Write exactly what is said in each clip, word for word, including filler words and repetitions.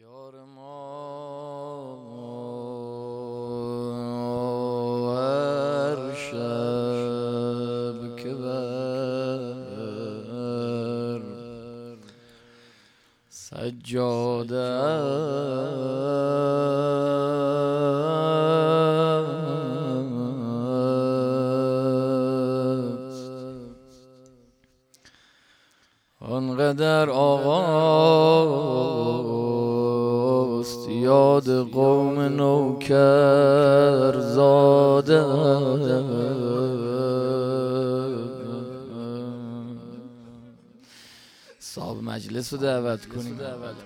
یار ما هر شب که بر سجاده آنقدر آقاست یاد قوم نوکر زاده صاحب مجلس رو دعوت کنیم.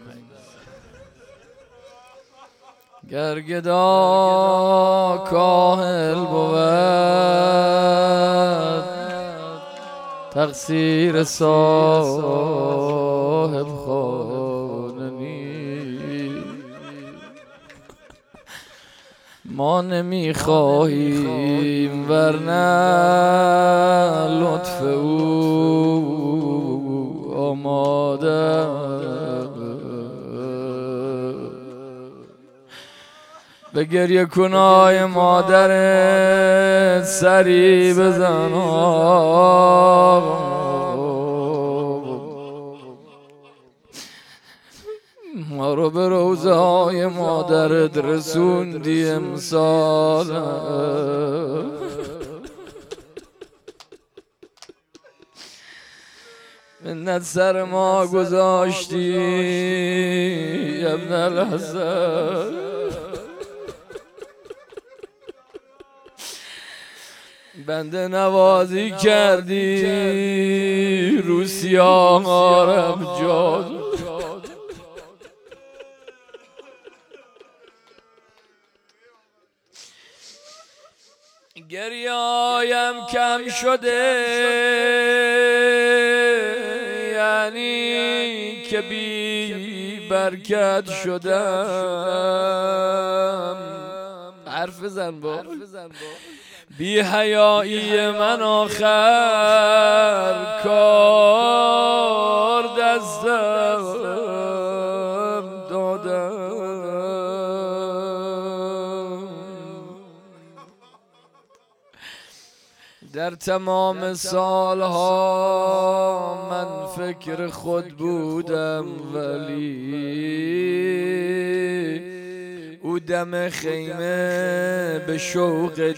گر گدا کاهل بود تقصیر صاحب خانه نیست. ما نمیخواهیم ورنه لطف او آماده به گریه کنای مادر سری بزن ما رو به روزه های مادرت رسوندی امسال. منت سر ما گذاشتی ابن الحسن. بنده نوازی کردی روسیه آرم جاد. گریایم کم شده یعنی که بی برکت شدم. حرف زن با بی حیایی من آخر کار دستم دادم. در تمام سالها من فکر خود بودم ولی او دم خیمه به شوق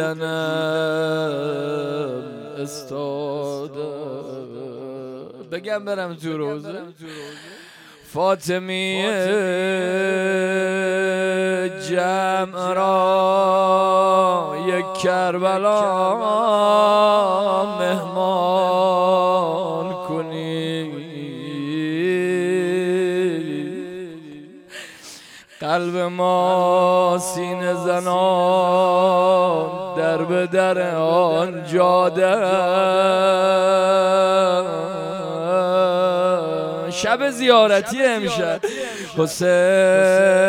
دیدنم استاده. بگم برم تو روزه فاطمی جمع را یک کربلا مهمان کنی. قلب ما سینه زنان در به در آن جاده. شب زیارتی امشب حسین